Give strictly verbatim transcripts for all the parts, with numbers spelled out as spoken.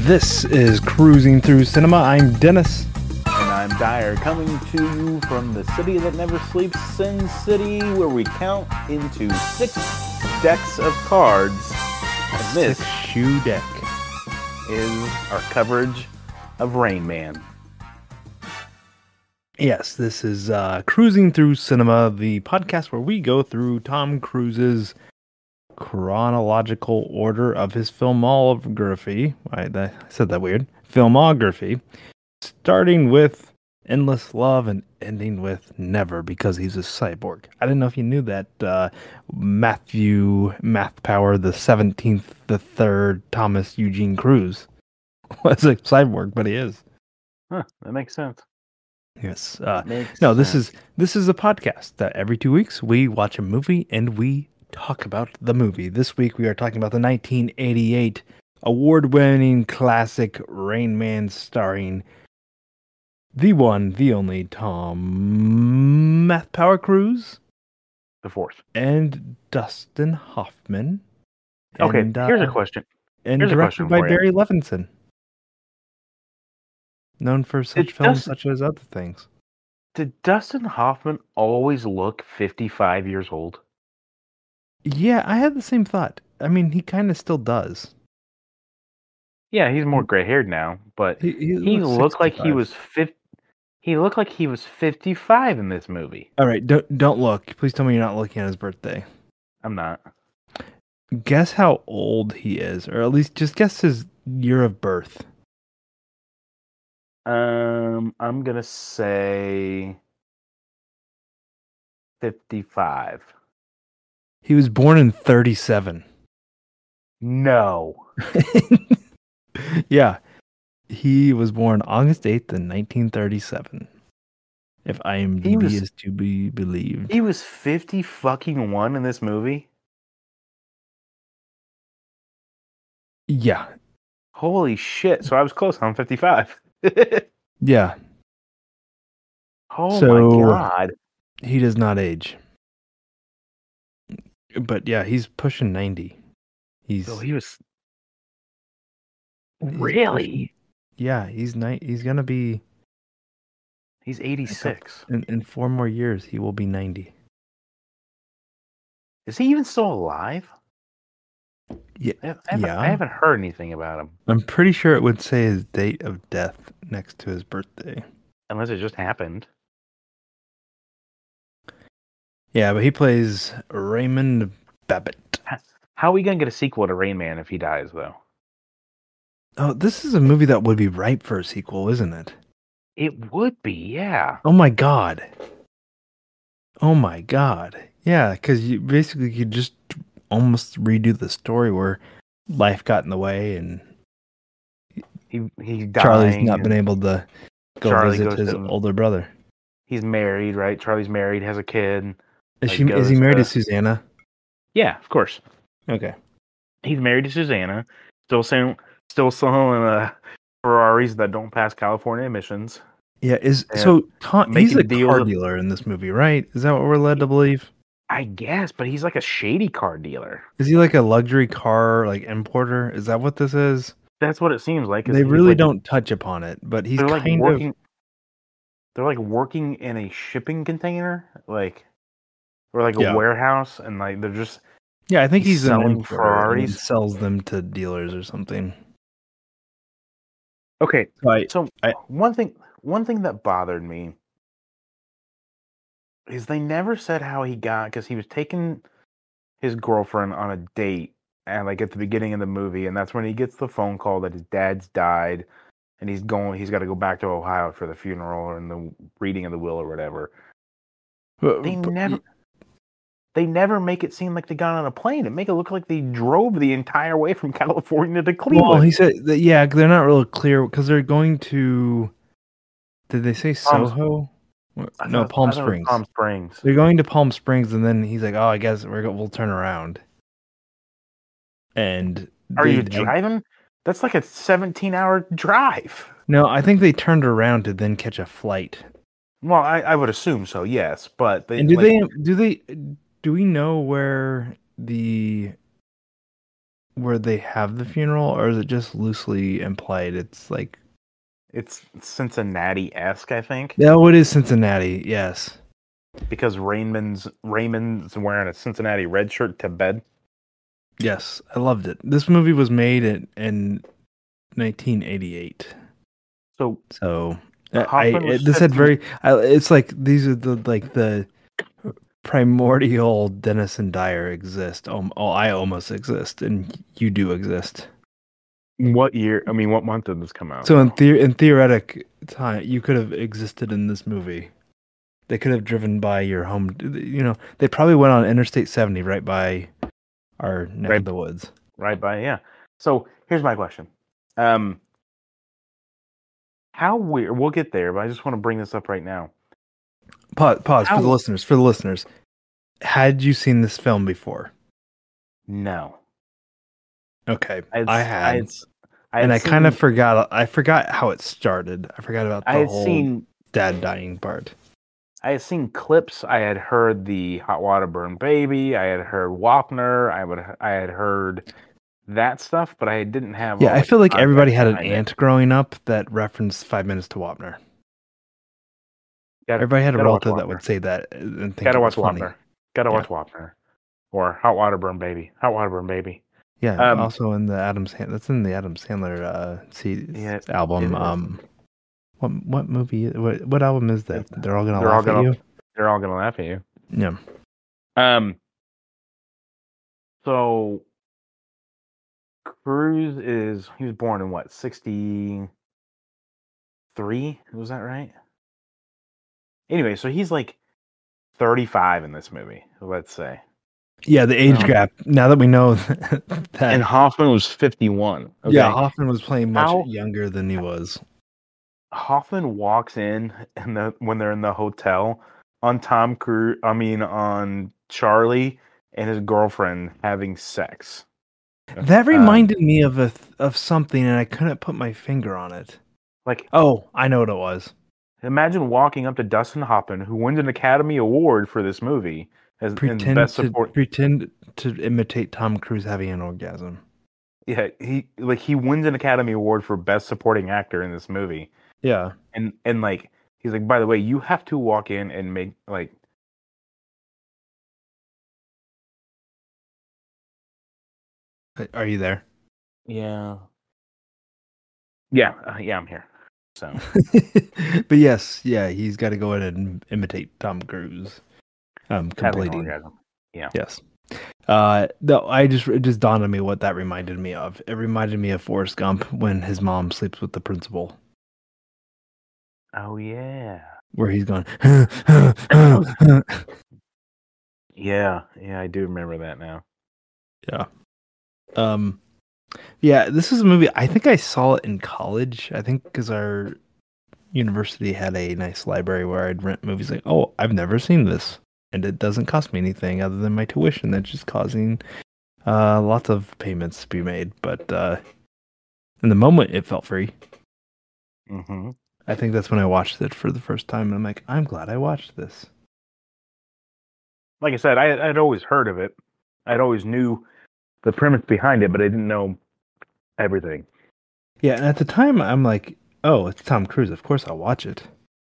This is Cruising Through Cinema. I'm Dennis. And I'm Dyer, coming to you from the city that never sleeps, Sin City, where we count into six decks of cards. And this Six shoe deck is our coverage of Rain Man. Yes, this is uh, Cruising Through Cinema, the podcast where we go through Tom Cruise's chronological order of his filmography. I, I said that weird. Filmography. Starting with Endless Love and ending with Never, because he's a cyborg. I didn't know if you knew that uh, Matthew Math Power the seventeenth, the third Thomas Eugene Cruise was a cyborg, but he is. Huh, that makes sense. Yes. Uh, Makes no, this sense. is this is a podcast that every two weeks we watch a movie and we talk about the movie. This week we are talking about the nineteen eighty-eight award-winning classic Rain Man, starring the one, the only Tom Math Power Cruise The fourth. and Dustin Hoffman. Okay, and, here's uh, a question. And here's a directed question by for you. Barry Levinson, known for such Did films Dustin- such as other things. Did Dustin Hoffman always look fifty-five years old? Yeah, I had the same thought. I mean, he kind of still does. Yeah, he's more gray-haired now, but He, he, he looks looked like he sixty-five. was fifty. He looked like he was fifty-five in this movie. All right, don't don't look. Please tell me you're not looking at his birthday. I'm not. Guess how old he is, or at least just guess his year of birth. Um, I'm gonna say fifty-five. He was born in thirty-seven. No. Yeah, he was born August eighth in nineteen thirty-seven. If I M D B He was- is to be believed. He was fifty fucking one in this movie. Yeah, Holy shit! So I was close. I'm fifty-five. yeah, Oh So- my god! he does not age. But yeah, he's pushing ninety. He's So he was He's really. yeah, he's ni- he's gonna be He's eighty-six. in, in four more years. He will be ninety. Is he even still alive? Yeah, I haven't, Yeah. I haven't heard anything about him, I'm pretty sure it would say his date of death next to his birthday. unless it just happened. Yeah, but he plays Raymond Babbitt. How are we gonna get a sequel to Rain Man if he dies, though? Oh, this is a movie that would be ripe for a sequel, isn't it? It would be, yeah. Oh my god. Oh my god. Yeah, because you basically could just almost redo the story where life got in the way and He he's dying. Charlie's not and been able to go Charlie visit goes his to- older brother. He's married, right? Charlie's married, has a kid. Is like, she? Is he goes married to to- Susanna? Yeah, of course. Okay. He's married to Susanna. Still selling, still selling uh, Ferraris that don't pass California emissions. Yeah. Is Yeah, so Tom, he's making a deals car with- dealer in this movie, right? Is that what we're led to believe? I guess, but he's like a shady car dealer. Is he like a luxury car like importer? Is that what this is? That's what it seems like. is They he's really like- don't touch upon it, but he's They're like kind working. of They're like working in a shipping container, like or like a Yeah. warehouse, and like they're just yeah. I think he's he's an selling importer and then Ferraris. sells them to dealers or something. okay. Right. So I- one thing, one thing that bothered me is they never said how he got because he was taking his girlfriend on a date, and like at the beginning of the movie, and that's when he gets the phone call that his dad's died, and he's going, he's got to go back to Ohio for the funeral and the reading of the will or whatever. They never, they never make it seem like they got on a plane. It make it look like they drove the entire way from California to Cleveland. Well, he said that, yeah, they're not real clear because they're going to. Did they say Palm- Soho? I No, thought- Palm I thought it was Springs. Palm Springs. They're going to Palm Springs, and then he's like, "Oh, I guess we're go- we'll turn around." And Are they- you driving? That's like a seventeen-hour drive. No, I think they turned around to then catch a flight. Well, I, I would assume so, yes. But they, And do like, they do they do we know where the where they have the funeral, or is it just loosely implied? It's like, It's Cincinnati-esque, I think, no, it is Cincinnati. Yes. because Raymond's Raymond's wearing a Cincinnati red shirt to bed. Yes, I loved it. This movie was made in, in nineteen eighty-eight. So So I, I Hoffman was it, this set had to- very. I, it's like these are the like the primordial Dennis and Dyer exist. Um, oh, I almost exist, and you do exist. What year? I mean, what month did this come out? So in the in theoretic time, you could have existed in this movie. They could have driven by your home. You know, they probably went on Interstate seventy right by our neck Right. of the woods. Right by, yeah. So here's my question. Um, how weird, we'll get there, but I just want to bring this up right now. Pause, pause How- for the listeners. For the listeners, had you seen this film before? No. Okay, I'd- I had, I'd- I'd and I kind of seen- forgot. I forgot how it started. I forgot about the I had whole seen dad dying part. I had seen clips. I had heard the Hot Water Burn Baby. I had heard Wapner. I would I had heard that stuff, but I didn't have. Yeah, all I the feel like everybody context had an behind it. aunt growing up that referenced Five Minutes to Wapner. Gotta- Everybody had a gotta watch relative that Wapner. would say that and think Gotta it watch was funny. Wapner. Gotta Yeah. watch Wapner. Or Hot Water Burn Baby. Hot Water Burn Baby. Yeah, Um, also in the Adams that's in the Adam Sandler uh C Yeah, it album. is. Um, what what movie? What what album is that? They're all gonna They're all laugh gonna- at you. They're all gonna laugh at you. Yeah. Um. So Cruz is he was born in what sixty three? Was that right? Anyway, so he's like thirty five in this movie. Let's say, Yeah, the age Um, gap. Now that we know that, and Hoffman was fifty one. Okay? yeah, Hoffman was playing much How- younger than he was. Hoffman walks in and the when they're in the hotel on Tom Cruise. I mean, on Charlie and his girlfriend having sex. That Um, reminded me of a th- of something, and I couldn't put my finger on it. Like, Oh, I know what it was. imagine walking up to Dustin Hoffman, who wins an Academy Award for this movie as in Pretend best to support. pretend to imitate Tom Cruise having an orgasm. Yeah, he like he wins an Academy Award for best supporting actor in this movie, Yeah. and and like he's like, by the way, you have to walk in and make like. Are you there? Yeah. Yeah, uh, yeah, I'm here. So But yes, yeah, he's got to go in and imitate Tom Cruise. Um, having an completing. orgasm. Yes. Uh, no, I just it just dawned on me what that reminded me of. It reminded me of Forrest Gump when his mom sleeps with the principal, Oh yeah. where he's going. Yeah, yeah, I do remember that now. Yeah. Um, yeah, this is a movie. I think I saw it in college. I think because our university had a nice library where I'd rent movies. Like, oh, I've never seen this, and it doesn't cost me anything other than my tuition. That's just causing uh, lots of payments to be made. But uh, in the moment, it felt free. Mm-hmm. I think that's when I watched it for the first time, and I'm like, I'm glad I watched this. Like I said, I I'd always heard of it. I'd always knew the premise behind it, but I didn't know everything. Yeah, and at the time, I'm like, oh, it's Tom Cruise. Of course, I'll watch it.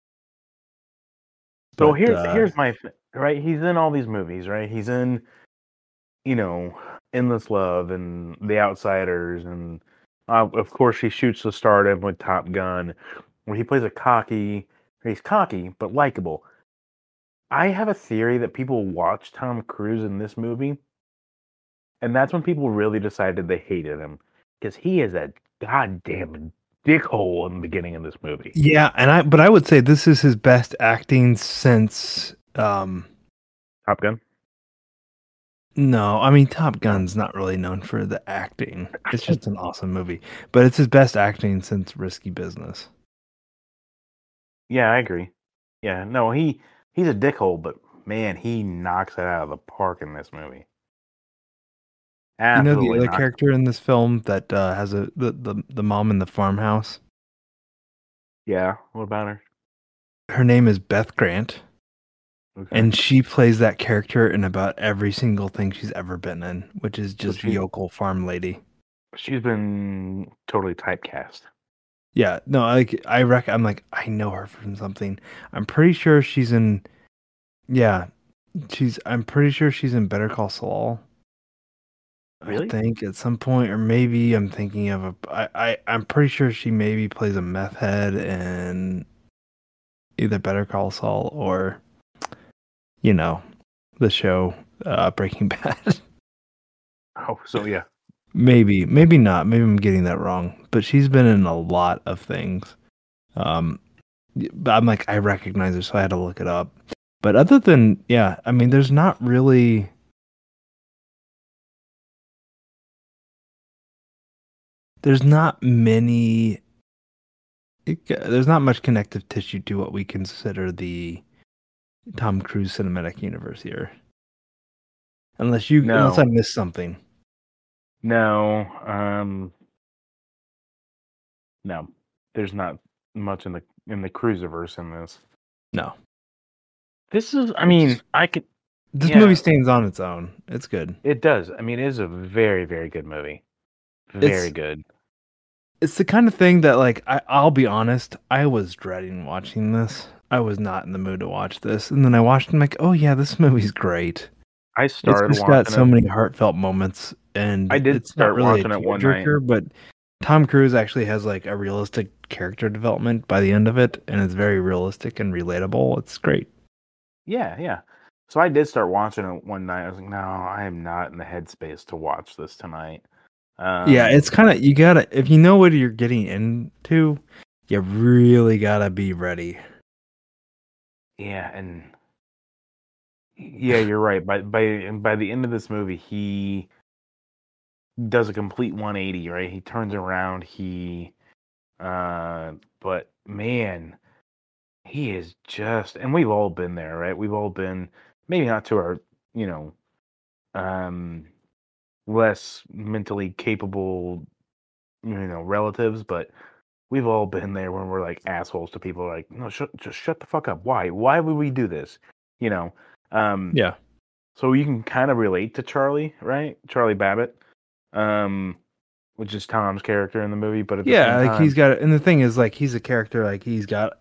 So But, here's uh, here's my th- right. He's in all these movies, right? He's in, you know, Endless Love and The Outsiders, and uh, of course he shoots the stardom with Top Gun, where he plays a cocky. He's cocky but likable. I have a theory that people watch Tom Cruise in this movie, and that's when people really decided they hated him because he is a goddamn dickhole in the beginning of this movie. Yeah, and I but I would say this is his best acting since um Top Gun. no, I mean Top Gun's not really known for the acting. It's just an awesome movie. But it's his best acting since Risky Business. Yeah, I agree. Yeah, no, he he's a dickhole, but man, he knocks it out of the park in this movie. You know Absolutely the other knocks- character in this film that uh, has a the, the the mom in the farmhouse? Yeah, what about her? Her name is Beth Grant. Okay. And she plays that character in about every single thing she's ever been in, which is So just she yokel farm lady. she's been totally typecast. Yeah, no, like I rec I'm like I know her from something. I'm pretty sure she's in yeah, she's I'm pretty sure she's in Better Call Saul. I Really? think at some point, or maybe I'm thinking of a I, I I'm pretty sure she maybe plays a meth head in either Better Call Saul or you know, the show uh Breaking Bad. Oh, so yeah. Maybe, maybe not. Maybe I'm getting that wrong. But she's been in a lot of things. Um, y- but I'm like, I recognize her, so I had to look it up. But other than, yeah, I mean, there's not really, there's not many, it, there's not much connective tissue to what we consider the Tom Cruise cinematic universe here. Unless you, unless I No. missed something. No. Um no. There's not much in the in the Cruiserverse in this. No. This is I Which mean, is, I could this movie yeah, stands on its own. It's good. it does. I mean, it is a very, very good movie. Very It's good. It's the kind of thing that, like, I, I'll be honest, I was dreading watching this. I was not in the mood to watch this. And then I watched it, and I'm like, oh, yeah, this movie's great. I It's started just got watching so it. many heartfelt moments, I and did it's not start really a watching it one night. tearjerker, but Tom Cruise actually has, like, a realistic character development by the end of it, and it's very realistic and relatable. It's great. Yeah, yeah. So I did start watching it one night. I was like, no, I am not in the headspace to watch this tonight. Um, Yeah, it's kind of, you gotta, if you know what you're getting into, you really gotta be ready. yeah, and yeah, you're right. By by by the end of this movie, he does a complete one eighty, right? He turns around, he uh but man, he is just and we've all been there, right? We've all been maybe not to our, you know, um less mentally capable, you know, relatives, but we've all been there when we're like assholes to people like, no, shut just shut the fuck up. Why? Why would we do this? You know. Um Yeah. so you can kind of relate to Charlie, right? Charlie Babbitt. Um which is Tom's character in the movie, but at the Yeah, same like he's time, got, and the thing is, like, he's a character, like he's got.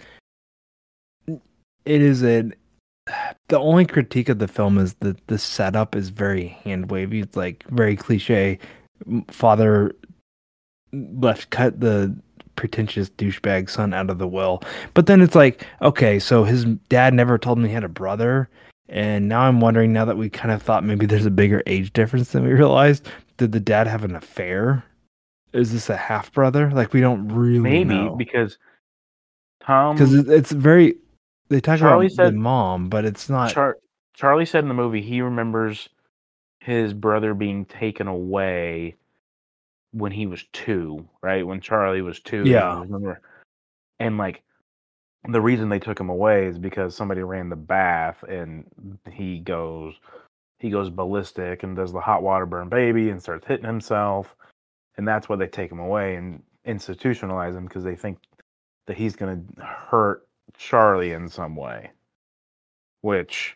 It is a. The only critique of the film is that the setup is very hand wavy. It's like very cliche. M- Father left cut the pretentious douchebag son out of the will, but then it's like, okay, so his dad never told him he had a brother, and now I'm wondering, now that we kind of thought maybe there's a bigger age difference than we realized, did the dad have an affair? Is this a half brother? Like, we don't really maybe know. because Because Tom it's very, they talk Charlie about the said mom, but it's not. Char- Charlie said in the movie he remembers his brother being taken away when he was two, right? When Charlie was two, he Yeah, was remember, and like the reason they took him away is because somebody ran the bath, and he goes he goes ballistic and does the hot water burn baby and starts hitting himself, and that's why they take him away and institutionalize him because they think that he's going to hurt Charlie in some way. Which,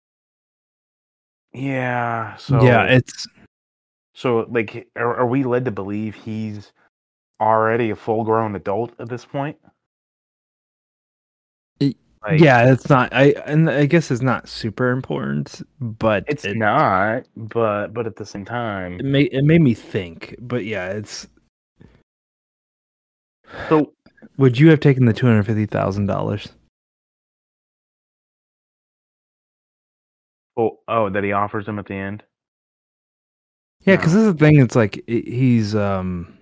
yeah, yeah, so it's so like, are, are we led to believe he's already a full grown adult at this point? it- Like, yeah, it's not. I and I guess it's not super important, but it's it not, but but at the same time, it made it made me think. But yeah, it's. so Would you have taken the two hundred fifty thousand dollars? oh oh that he offers him at the end. Yeah, because No, this is the thing. It's like i- he's um.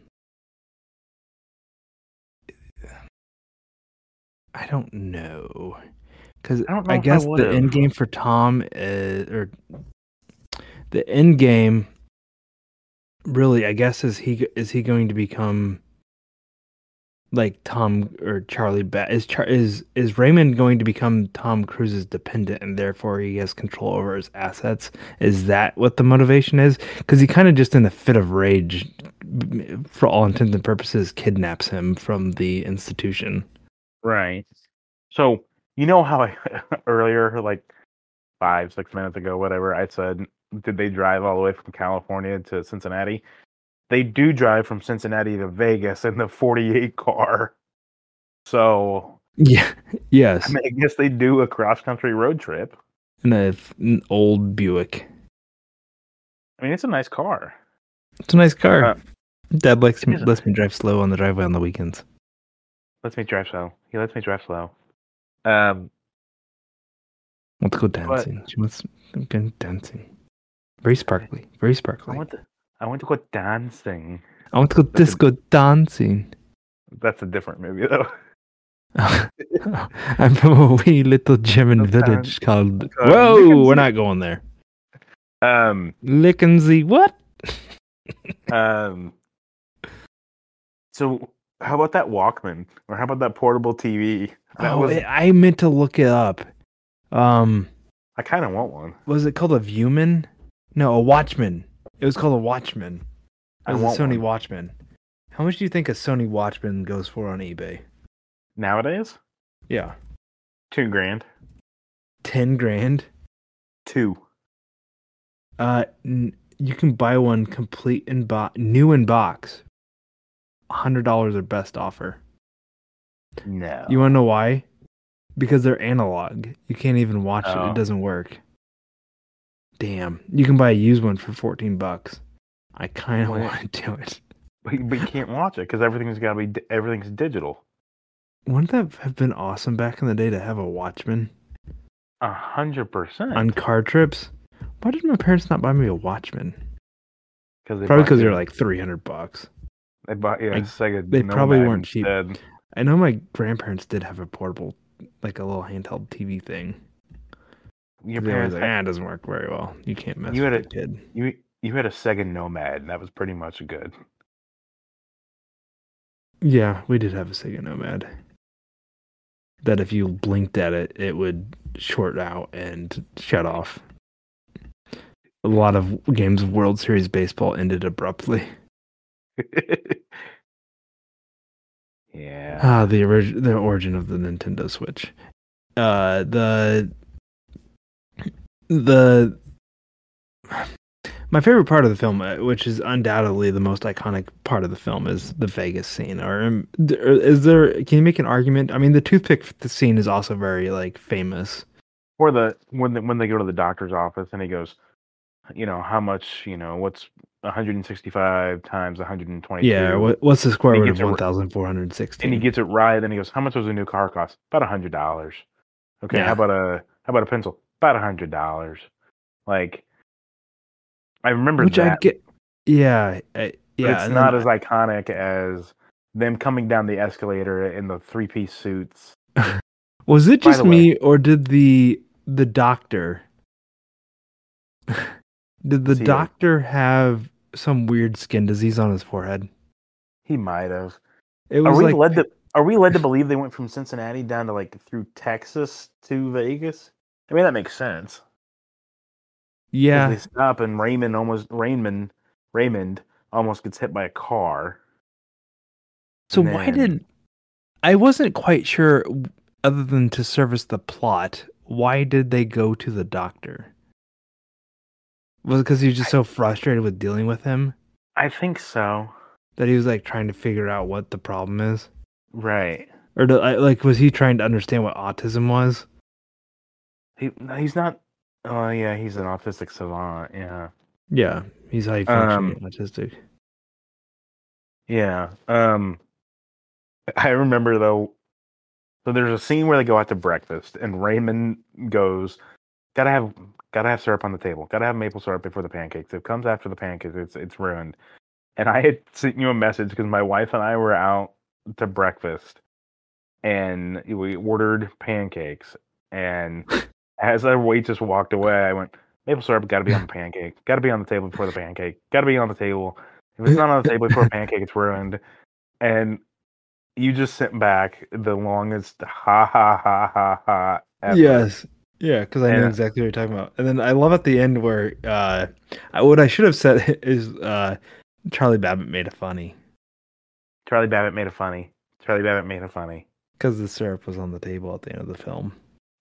I don't know, because I don't know I if I guess would the have. end game for Tom is, or the end game really, I guess, is he is he going to become like Tom or Charlie ba- is Char- is is Raymond going to become Tom Cruise's dependent, and therefore he has control over his assets? Is that what the motivation is? Because he kind of just in a fit of rage, for all intents and purposes, kidnaps him from the institution. Right. So You know how I earlier, like five, six minutes ago, whatever, I said, did they drive all the way from California to Cincinnati? They do drive from Cincinnati to Vegas in the forty-eight car. So, Yeah. I Yes. mean, I guess they do a cross country road trip. And a, an old Buick. I mean, it's a nice car. It's a nice car. Uh, Dad likes it me, is a- lets me drive slow on the driveway on the weekends. Lets me drive slow. He lets me drive slow. Um, Wants to go dancing. She wants to go dancing. Very sparkly. Very I sparkly. want to. I want to go dancing. I want to go That's a- disco dancing. That's a different movie, though. I'm from a wee little German Okay. village called. Uh, Whoa, Lickensee. we're not going there. Um, Lickensee, what? um. So, how about that Walkman, or how about that portable T V? That Oh, was. I I meant to look it up. Um, I kind of want one. was it called a Viewman? No, a Watchman. It was called a Watchman. It I was a want Sony one. Watchman. How much do you think a Sony Watchman goes for on eBay? Nowadays, Yeah, two grand. ten grand. Two. Uh, n- you can buy one complete in box, new in box. Hundred dollars or best offer. No. You want to know why? Because they're analog. You can't even watch it. Oh. It doesn't work. Damn. You can buy a used one for fourteen bucks. I kind of What? want to do it. But, but you can't watch it because everything's got to be. di- Everything's digital. Wouldn't that have been awesome back in the day to have a Watchman A hundred percent. on car trips? Why did my parents not buy me a Watchman? Because Probably because they're like three hundred bucks. they bought yeah like, Sega. they probably Nomad weren't cheap. instead. I know my grandparents did have a portable, like a little handheld T V thing. Your They were parents like, had, ah, it doesn't work very well. You can't mess You with had a kid. you you had a Sega Nomad, and that was pretty much good. Yeah, we did have a Sega Nomad. That if you blinked at it, it would short out and shut off. A lot of games of World Series baseball ended abruptly. Yeah. Ah, the orig- the origin of the Nintendo Switch. Uh, the the my favorite part of the film, uh, which is undoubtedly the most iconic part of the film, is the Vegas scene. Or um, th- is there? Can you make an argument? I mean, the toothpick f- the scene is also very like famous. Or the when the, when they go to the doctor's office and he goes, you know, how much, you know, what's one hundred sixty-five times one hundred twenty-two? Yeah. What, what's the square He root gets of a- one thousand four hundred And he sixteen? gets it right. Then he goes, how much does a new car cost? About a hundred dollars. Okay, Yeah. how about a how about a pencil? About a hundred dollars. Like, I remember Which I that. get. Yeah. I, but yeah. it's and not then- as iconic as them coming down the escalator in the three piece suits. Was it By just the me, or did the the doctor did the See, like- doctor have some weird skin disease on his forehead? He might have. It Are was we like led to Are we led to believe they went from Cincinnati down to like through Texas to Vegas? I mean, that makes sense. 'Cause yeah. They stop and Raymond almost Raymond Raymond almost gets hit by a car. So and why then- did I wasn't quite sure, other than to service the plot, why did they go to the doctor? Was it because he was just so frustrated with dealing with him I think so. that he was like trying to figure out what the problem is? Right. Or do, I- like was he trying to understand what autism was? He no, he's not. Oh yeah, he's an autistic savant. Yeah. Yeah, he's high functioning autistic. Yeah. Um. I remember though. So there's a scene where they go out to breakfast, and Raymond goes, "Gotta have, gotta have syrup on the table. Gotta have maple syrup before the pancakes. If it comes after the pancakes, it's it's ruined." And I had sent you a message because my wife and I were out to breakfast, and we ordered pancakes. And as our waitress walked away, I went, "Maple syrup got to be on the pancake. Got to be on the table before the pancake. Got to be on the table. If it's not on the table before a pancake, it's ruined." And you just sent back the longest ha ha ha ha ha ever. Yes. Yeah, because I know And- exactly what you're talking about. And then I love at the end where uh, I, what I should have said is uh, Charlie Babbitt made it funny Charlie Babbitt made it funny. Charlie Babbitt made it funny. because the syrup was on the table at the end of the film.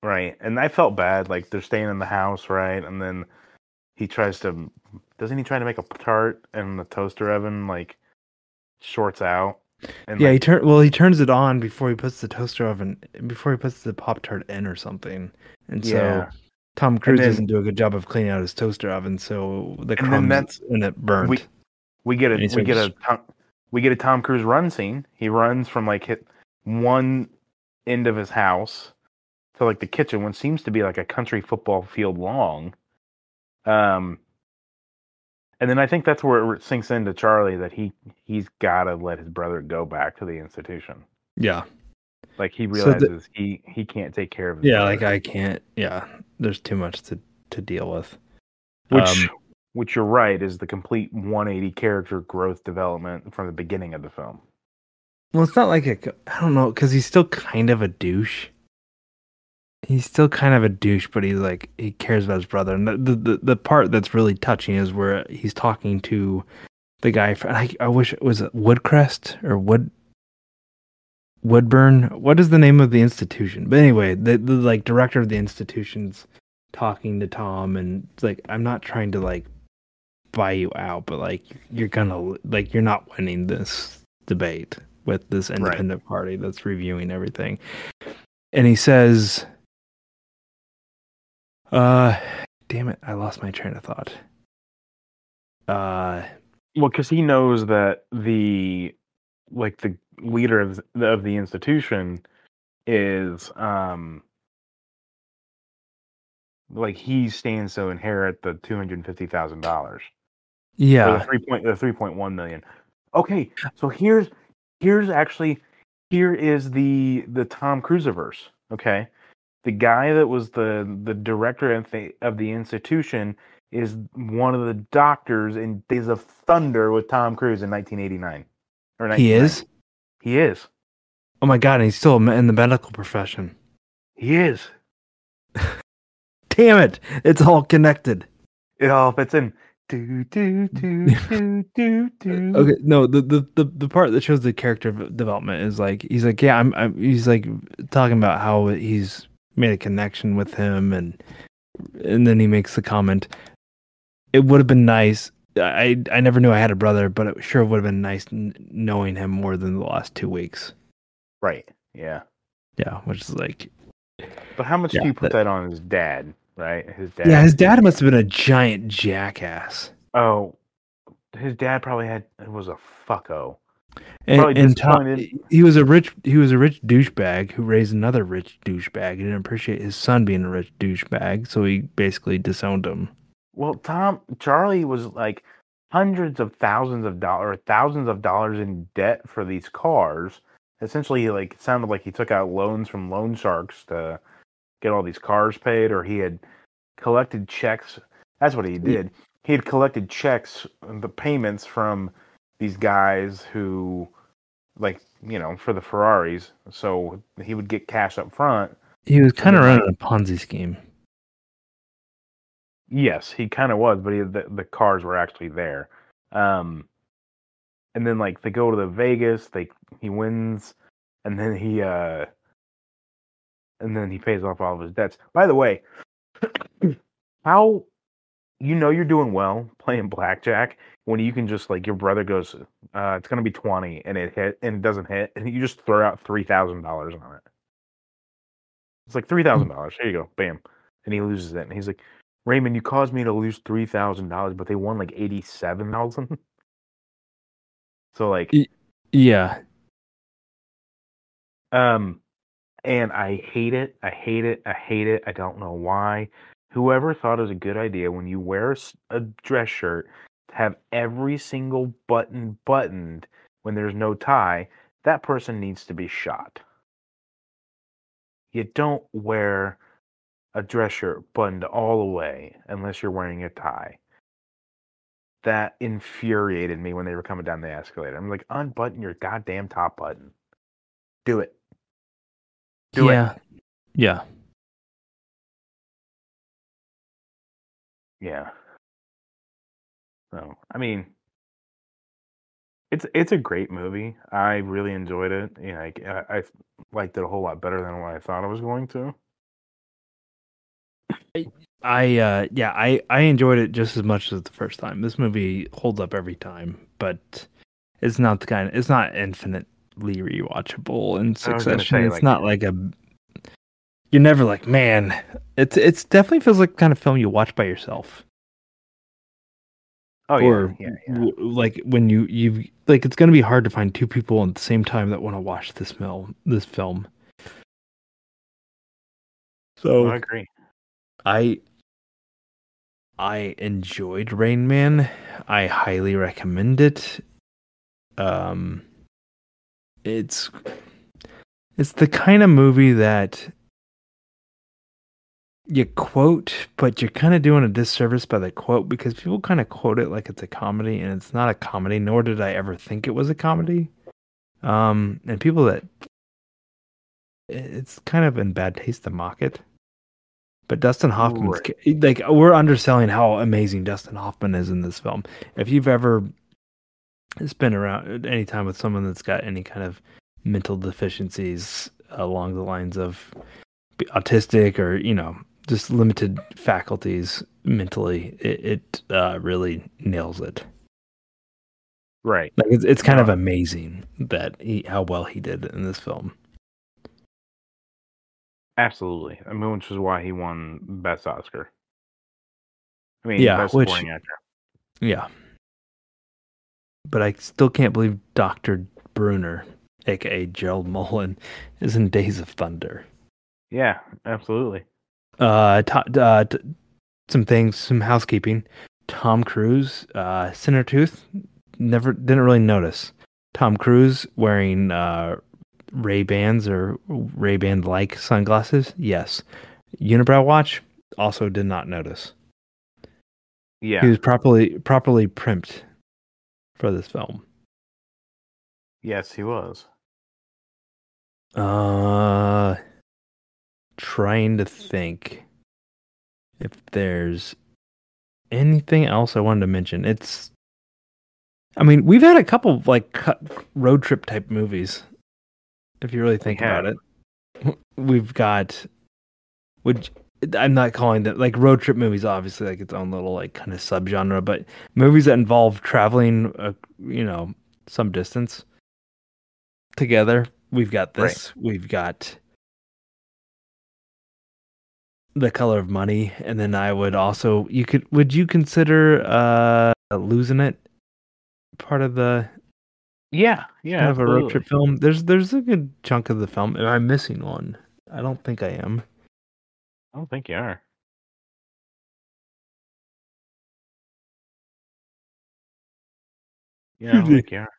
Right. And I felt bad. Like they're staying in the house, right? And then he tries to, doesn't he try to make a tart and the toaster oven like shorts out? And Yeah, he like, turn well, he turns it on before he puts the toaster oven before he puts the Pop Tart in or something. And so yeah. Tom And Cruise then, doesn't do a good job of cleaning out his toaster oven, so the and then crumbs that's, in it burnt. we, we get a, And he we get starts a, Tom, we get a Tom Cruise run scene. He runs from like hit one end of his house to like the kitchen, which seems to be like a country football field long. Um, And then I think that's where it sinks into Charlie that he he's got to let his brother go back to the institution. Yeah. Like he So the, realizes he he can't take care of his yeah, like brother, I can't yeah, there's too much to to deal with. which Um which you're right is the complete one eighty character growth development from the beginning of the film. well, it's not like a I don't know cuz he's still kind of a douche. He's still kind of a douche, but he's like he cares about his brother. And the the, the part that's really touching is where he's talking to the guy. For, I, I wish it was Woodcrest or Wood Woodburn. What is the name of the institution? But anyway, the, the like director of the institution's talking to Tom, and it's like I'm not trying to like buy you out, but like you're gonna like you're not winning this debate with this independent right. party that's reviewing everything. And he says, Uh, damn it! I lost my train of thought. Uh, well, because he knows that the like the leader of the, of the institution is um like he stands to inherit the two hundred fifty thousand dollars. Yeah, or the three point the three point one million. Okay, so here's here's actually here is the the Tom Cruiseverse. Okay. The guy that was the the director of the, of the institution is one of the doctors in Days of Thunder with Tom Cruise in nineteen eighty-nine or he is. He is. Oh my god! And he's still in the medical profession. He is. Damn it! It's all connected. It all fits in. Do do do do do do. Okay, no, the, the the the part that shows the character development is like he's like yeah, I'm, I'm he's like talking about how he's made a connection with him, and and then he makes the comment, it would have been nice. I I never knew I had a brother, but it sure would have been nice knowing him more than the last two weeks. Right. Yeah. Yeah, which is like. But how much yeah, do you put that, that on his dad? Right, his dad. Yeah, his dad must have been a giant jackass. Oh, his dad probably had was a fucko. And, and Tom, he was a rich he was a rich douchebag who raised another rich douchebag. He didn't appreciate his son being a rich douchebag, so he basically disowned him. Well, Tom Charlie was like hundreds of thousands of dollars, thousands of dollars in debt for these cars. Essentially, like it sounded like he took out loans from loan sharks to get all these cars paid, or he had collected checks. That's what he did. He had collected checks, the payments from these guys who, like, you know, for the Ferraris. So he would get cash up front. He was kind of running like, a Ponzi scheme. Yes, he kind of was, but he, the, the cars were actually there. Um, and then, like, they go to the Vegas. They he wins, and then he uh, and then he pays off all of his debts. By the way, how you know you're doing well playing blackjack when you can just like your brother goes, uh, it's gonna be twenty, and it hit and it doesn't hit, and you just throw out three thousand dollars on it. It's like three thousand dollars. Here you go, bam, and he loses it, and he's like, Raymond, you caused me to lose three thousand dollars, but they won like eighty-seven thousand. So like, yeah, um, and I hate it. I hate it. I hate it. I don't know why. Whoever thought it was a good idea when you wear a, a dress shirt to have every single button buttoned when there's no tie, that person needs to be shot. You don't wear a dress shirt buttoned all the way unless you're wearing a tie. That infuriated me when they were coming down the escalator. I'm like, unbutton your goddamn top button. Do it. Do yeah. it. Yeah. Yeah. So, I mean, it's it's a great movie. I really enjoyed it. You know, I, I liked it a whole lot better than what I thought I was going to. I uh yeah, I I enjoyed it just as much as the first time. This movie holds up every time, but it's not the kind it's not infinitely rewatchable in I was gonna succession. say, It's like, not like a you're never like, man, it's it's definitely feels like the kind of film you watch by yourself. oh yeah, Or yeah, yeah. w- like when you you like it's going to be hard to find two people at the same time that want to watch this film this film. No, I So agree. I I enjoyed Rain Man. I highly recommend it. Um, it's it's the kind of movie that you quote, but you're kind of doing a disservice by the quote because people kind of quote it like it's a comedy, and it's not a comedy. Nor did I ever think it was a comedy. Um, and people that it's kind of in bad taste to mock it. But Dustin Hoffman's Right. like we're underselling how amazing Dustin Hoffman is in this film. If you've ever spent around any time with someone that's got any kind of mental deficiencies along the lines of autistic or you know just limited faculties mentally, it, it uh, really nails it. Right. Like it's it's kind No, of amazing that he how well he did in this film. absolutely. I mean, which is why he won Best Oscar. I mean, Yeah, Best which Supporting Actor. yeah, but I still can't believe Doctor Bruner, aka Gerald Mullen, is in Days of Thunder. Yeah, absolutely. Uh, to, uh t- some things, some housekeeping. Tom Cruise, uh, Tooth. Never didn't really notice. Tom Cruise wearing uh Ray Bans or Ray Ban like sunglasses. Yes. Unibrow watch. Also did not notice. He Yeah. was properly properly primped for this film. Yes, he was. Uh, trying to think if there's anything else I wanted to mention. It's, I mean, we've had a couple of, like cut, road trip type movies. If you really We think about have. it, we've got, which I'm not calling that like road trip movies. Obviously, like its own little like kind of subgenre, but movies that involve traveling, uh, you know, some distance together. We've got Right. this. We've got The Color of Money, and then I would also you could would you consider uh Losing It part of the Yeah. Yeah, kind of a road absolutely. trip film? There's there's a good chunk of the film. Am I missing one? I don't think I am. I don't think you are. Yeah, I Excuse don't me. think you are.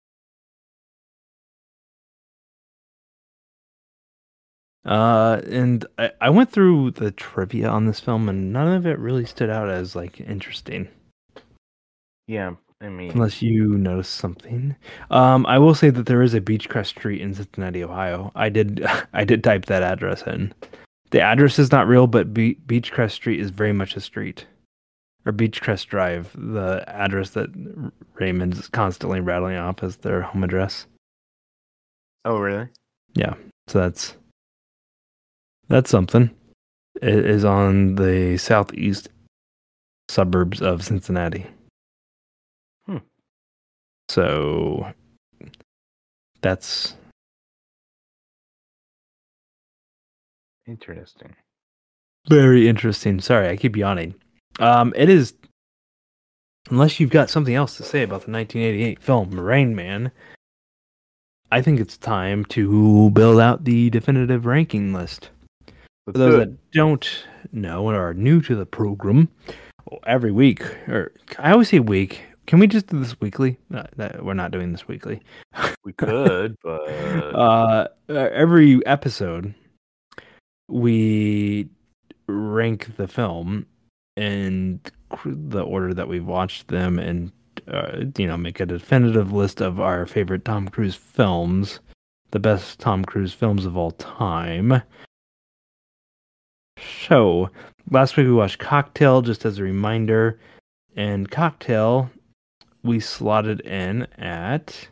Uh, and I, I went through the trivia on this film, and none of it really stood out as like interesting, Yeah. I mean, unless you noticed something. Um, I will say that there is a Beechcrest Street in Cincinnati, Ohio. I did I did type that address in. The address is not real, but Be- Beechcrest Street is very much a street. Or Beechcrest Drive, the address that Raymond's constantly rattling off as their home address. oh really? Yeah, so that's that's something. It is on the southeast suburbs of Cincinnati. Hmm. So that's Interesting. very interesting. Sorry, I keep yawning. Um, it is, unless you've got something else to say about the nineteen eighty-eight film Rain Man, I think it's time to build out the definitive ranking list. Let's For those do it. that don't know and are new to the program, every week, or I always say week. Can we just do this weekly? No, that, we're not doing this weekly. We could, but uh, every episode, we rank the film in the order that we've watched them and, uh, you know, make a definitive list of our favorite Tom Cruise films, the best Tom Cruise films of all time. So, last week we watched Cocktail, just as a reminder. And Cocktail, we slotted in at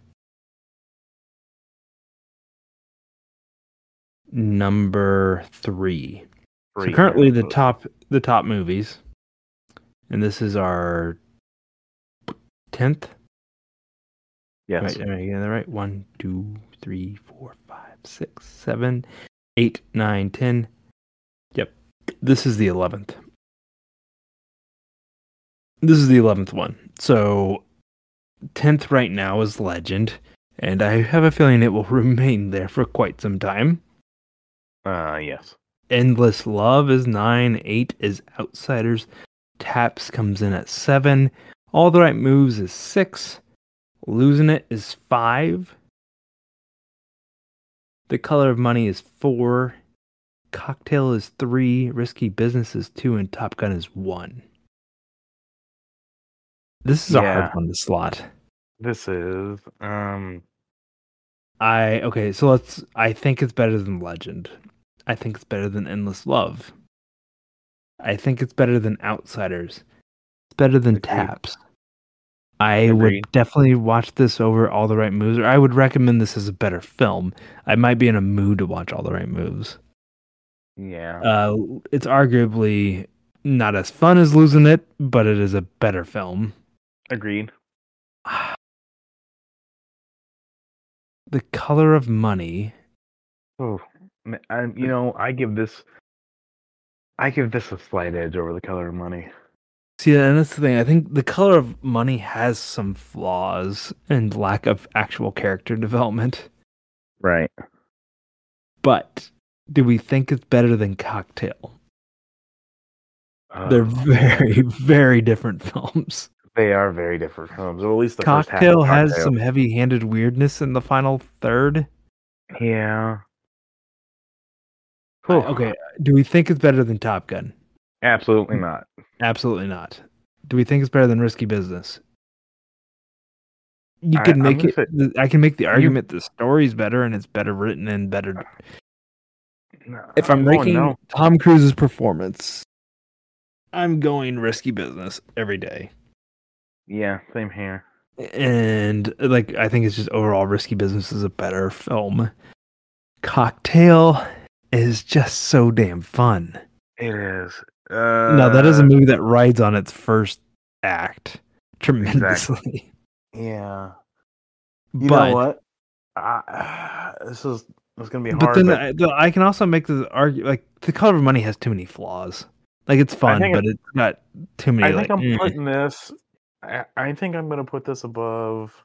number three. So Three. currently Yeah, the so top the top movies, and this is our tenth. yes. Right, am I getting that right? One, two, three, four, five, six, seven, eight, nine, ten. Yep. This is the eleventh. This is the eleventh one. So tenth right now is Legend, and I have a feeling it will remain there for quite some time. Uh, yes. Endless Love is nine, eight is Outsiders, Taps comes in at seven, All the Right Moves is six, Losing It is five, The Color of Money is four, Cocktail is three, Risky Business is two, and Top Gun is one. This is a hard Yeah. one to slot. This is um. I okay, so let's. I think it's better than Legend. I think it's better than Endless Love. I think it's better than Outsiders. It's better than Agreed. Taps. I Agreed. would definitely watch this over All the Right Moves, or I would recommend this as a better film. I might be in a mood to watch All the Right Moves. Yeah. Uh, it's arguably not as fun as Losing It, but it is a better film. Agreed. The Color of Money. Oh, I, you know, I give this. I give this a slight edge over The Color of Money. See, and that's the thing. I think The Color of Money has some flaws and lack of actual character development. Right. But do we think it's better than Cocktail? Oh, They're very, very different films. They are very different films. Or at least the Cocktail first half of has Cocktail. some heavy-handed weirdness in the final third. Yeah. I- okay, do we think it's better than Top Gun? Absolutely not. Absolutely not. Do we think it's better than Risky Business? You I- could I'm make gonna it. say- th- I can make the argument the story's better and it's better written and better. No, If I'm going ranking no. Tom Cruise's performance, I'm going Risky Business every day. Yeah, same here. And like, I think it's just overall Risky Business is a better film. Cocktail is just so damn fun. It is. Uh, No, that is a movie that rides on its first act tremendously. Yeah. You but know what? I, this is this is gonna be but hard. then but I, the, I can also make the argue like The Color of Money has too many flaws. Like it's fun, think but it- it's got too many. I think like, I'm eh. putting this. I, I think I'm gonna put this above.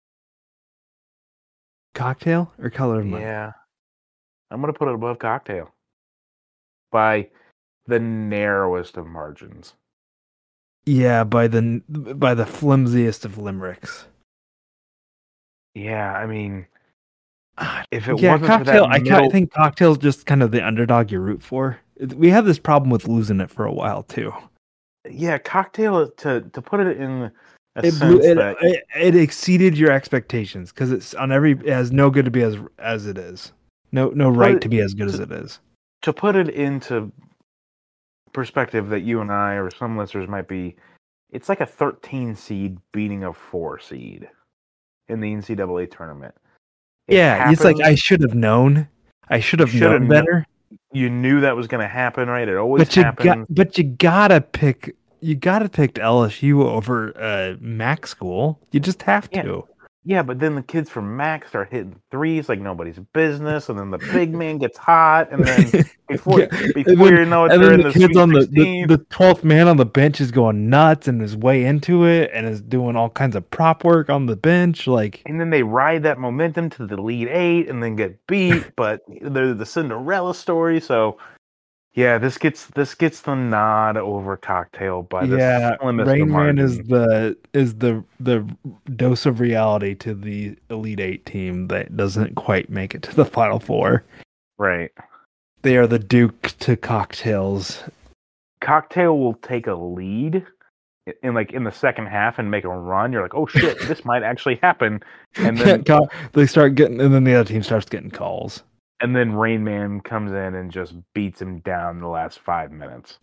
Cocktail or Color of Money. Yeah, I'm gonna put it above Cocktail by the narrowest of margins. Yeah, by the by the flimsiest of limericks. Yeah, I mean, Ah, if it yeah, wasn't Cocktail. for that I, ca- I middle, think Cocktail's just kind of the underdog you root for. It- We had this problem with Losing It for a while too. yeah, Cocktail to to put it in a It, sense blew, it, that it it exceeded your expectations because it's on every. It has no good to be as as it is. No no right it- to be as good as it is. to put it into perspective that you and I or some listeners might be, it's like a thirteen seed beating a four seed in the N C double A tournament. It Yeah, it's like I happens- should have known. I should have should have known kno- better. you knew that was going to happen, right? It always But you happens. got, but you gotta pick. You gotta pick L S U over uh, Mac School. You just have Yeah. to. Yeah, but then the kids from Mac start hitting threes like nobody's business, and then the big man gets hot, and then before Yeah, and before then- you know it, And they're then in the the kids Sweet on the, the sixteen. the twelfth man on the bench is going nuts and is way into it and is doing all kinds of prop work on the bench. Like, And then they ride that momentum to the lead eight, and then get beat. But they're the Cinderella story, so yeah, this gets this gets the nod over Cocktail by the yeah, slimmest of Rain Man is margins. the is the the dose of reality to the Elite Eight team that doesn't quite make it to the Final Four. Right. They are the Duke to Cocktails. Cocktail will take a lead in, in like in the second half and make a run. You're like, oh shit, this might actually happen. And then Co- they start getting, and then the other team starts getting calls. and then Rain Man comes in and just beats him down the last five minutes.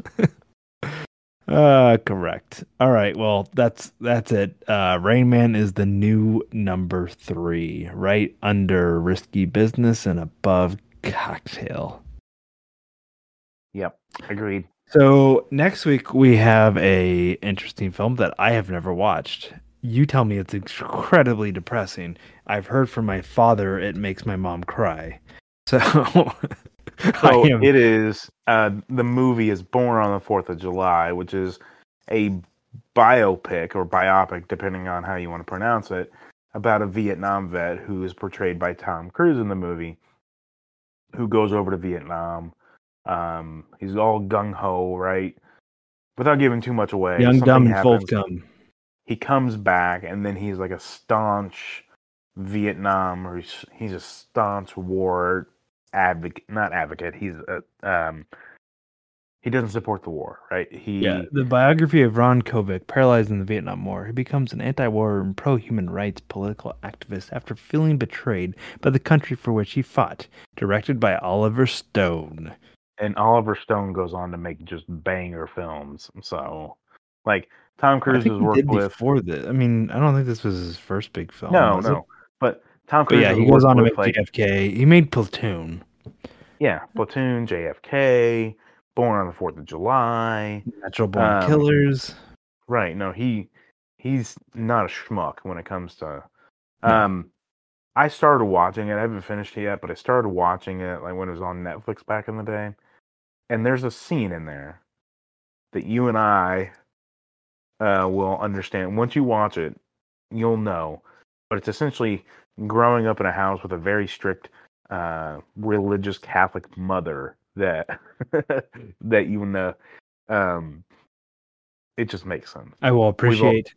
Uh, correct. All right. Well, that's that's it. Uh, Rain Man is the new number three, right under Risky Business and above Cocktail. Yep, agreed. So next week we have a interesting film that I have never watched. You tell me it's incredibly depressing. I've heard from my father it makes my mom cry. So I So am it is. Uh, the movie is Born on the Fourth of July, which is a biopic or biopic, depending on how you want to pronounce it, about a Vietnam vet who is portrayed by Tom Cruise in the movie, who goes over to Vietnam. Um, he's all gung ho, right? Without giving too much away, young, something dumb, and full of happens. cum. He comes back, and then he's like a staunch Vietnam, or he's, he's a staunch war advocate. Not advocate. He's a um. He doesn't support the war, right? Yeah, He the biography of Ron Kovic, paralyzed in the Vietnam War, he becomes an anti-war and pro-human rights political activist after feeling betrayed by the country for which he fought. Directed by Oliver Stone. and Oliver Stone goes on to make just banger films. So, like Tom I Cruise think has he worked did with. before this. I mean, I don't think this was his first big film. No, was it? no, but Tom But Cruise yeah, has he goes worked on to with make like J F K. He made Platoon, yeah, Platoon, J F K, Born on the Fourth of July. Natural Born Um, Killers. right? No, he he's not a schmuck when it comes to. No. Um, I started watching it. I haven't finished it yet, but I started watching it like when it was on Netflix back in the day. And there's a scene in there that you and I uh, will understand. Once you watch it, you'll know. But it's essentially growing up in a house with a very strict uh, religious Catholic mother that that you know. Um, it just makes sense. I will appreciate.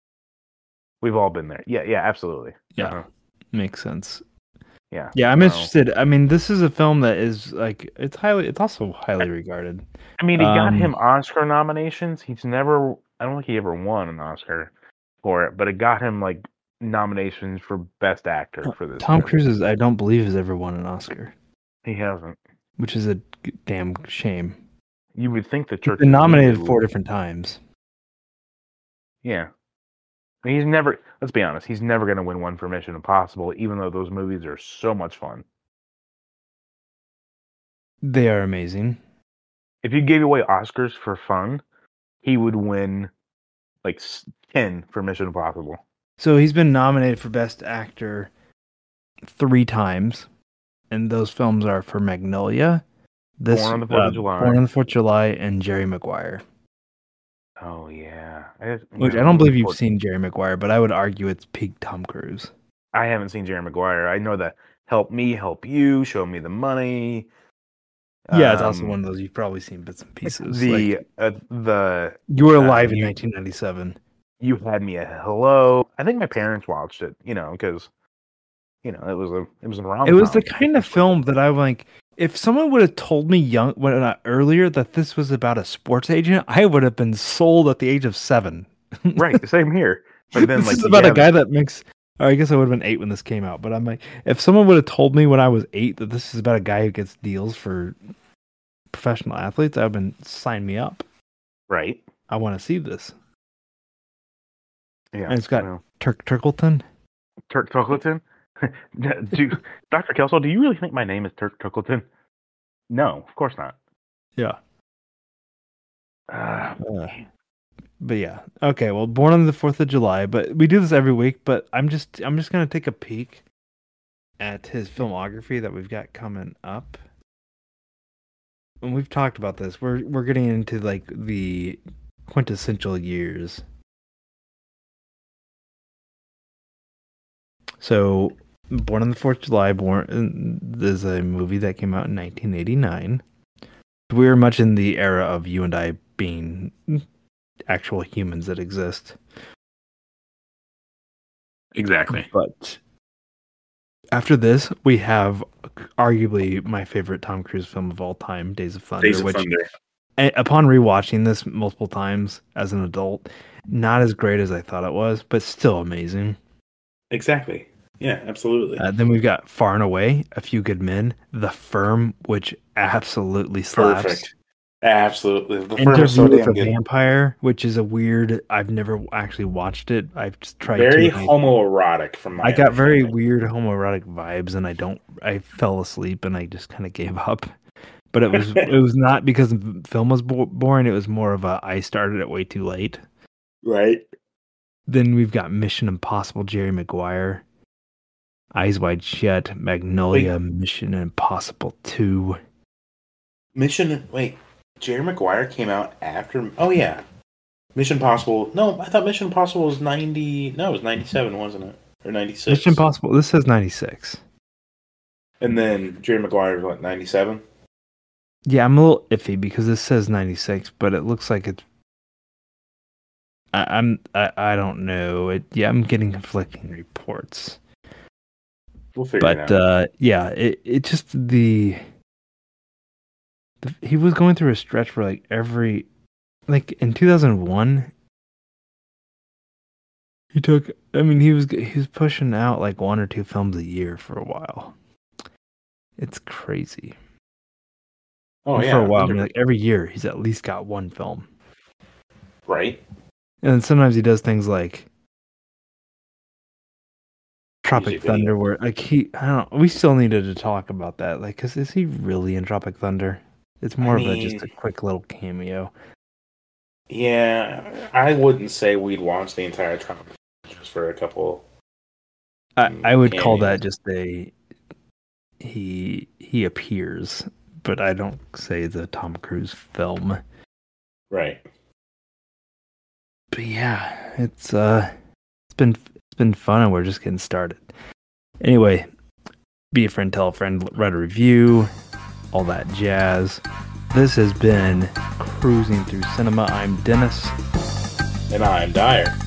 We've all, we've all been there. Yeah, yeah, absolutely. Yeah, uh-huh. Makes sense. Yeah, yeah, I'm so, interested. I mean, this is a film that is like it's highly, it's also highly regarded. I mean, it got Um, him Oscar nominations. He's never, I don't think he ever won an Oscar for it, but it got him like nominations for Best Actor for this. Tom movie. Cruise is, I don't believe, has ever won an Oscar, He hasn't. which is a g- damn shame. You would think the He's church been nominated would- four different times. Yeah. I mean, he's never, let's be honest, he's never going to win one for Mission Impossible, even though those movies are so much fun. They are amazing. If you gave away Oscars for fun, he would win like ten for Mission Impossible. So he's been nominated for Best Actor three times, and those films are for Magnolia, this Born on the Fourth uh, of July. Born on the Fourth of July, and Jerry Maguire. Oh, yeah. I, Which know, I don't believe you've Fourth- seen Jerry Maguire, but I would argue it's peak Tom Cruise. I haven't seen Jerry Maguire. I know that Help Me, Help You, Show Me the Money. Yeah, it's also Um, one of those you've probably seen bits and pieces. The, like, uh, the, you were uh, alive in you- nineteen ninety-seven. You Had Me a Hello. I think my parents watched it, you know, because, you know, it was a, it was a rom-com. It was the kind of film that I'm like, if someone would have told me young, when uh, earlier that this was about a sports agent, I would have been sold at the age of seven. Right, same here. But then, this like, is about yeah, a guy that makes. Or I guess I would have been eight when this came out, but I'm like, if someone would have told me when I was eight that this is about a guy who gets deals for professional athletes, I've been sign me up. Right. I want to see this. Yeah. And it's got well, Turk Turkleton. Turk Tuckleton. do Doctor Kelso, do you really think my name is Turk Tuckleton? No, of course not. Yeah. Uh, Uh, but yeah. Okay. Well, Born on the Fourth of July, but we do this every week. But I'm just I'm just gonna take a peek at his filmography that we've got coming up. And we've talked about this. We're we're getting into like the quintessential years. So, Born on the Fourth of July, born there's a movie that came out in nineteen eighty-nine. We were much in the era of you and I being actual humans that exist. exactly. But after this, we have arguably my favorite Tom Cruise film of all time, Days of Thunder. Days of which, Thunder. a- upon rewatching this multiple times as an adult, not as great as I thought it was, but still amazing. Exactly. Yeah, absolutely. Uh, then we've got Far and Away, A Few Good Men, The Firm, which absolutely slaps. Perfect. Absolutely. The firm Interview is so with damn a good. Vampire, which is a weird. I've never actually watched it. I've just tried. Very to. homoerotic from my I got very understanding. weird homoerotic vibes, and I don't. I fell asleep, and I just kind of gave up. but it was it was not because the film was bo- boring. It was more of a I started it way too late. Right. Then we've got Mission Impossible, Jerry Maguire, Eyes Wide Shut, Magnolia, Wait. Mission Impossible two. Mission. Wait, Jerry Maguire came out after. Oh yeah, Mission Impossible. No, I thought Mission Impossible was ninety. No, it was ninety-seven, wasn't it? Or ninety-six. Mission Impossible. This says ninety-six. And then Jerry Maguire was what, ninety-seven? Yeah, I'm a little iffy because this says ninety-six, but it looks like it's. I, I'm. I, I don't know. It. Yeah, I'm getting conflicting reports. We'll figure But it out. uh, yeah, it it just the, the he was going through a stretch where like every like in two thousand one he took I mean he was he was pushing out like one or two films a year for a while. It's crazy. oh And yeah, for a while, I Wonder- mean, like every year he's at least got one film. right. And then sometimes he does things like Tropic Music video. Thunder, where like he, I don't. We still needed to talk about that, like, cause is he really in Tropic Thunder? It's more I of a just a mean- quick little cameo. Yeah, I wouldn't say we'd watch the entire Tropic just for a couple. I, Mm, I would call that cameos. just a he he appears, but I don't say it's a Tom Cruise film. Right. But yeah, it's uh, it's been it's been fun, and we're just getting started. Anyway, be a friend, tell a friend, write a review, all that jazz. This has been Cruising Through Cinema. I'm Dennis. And I'm Dyer.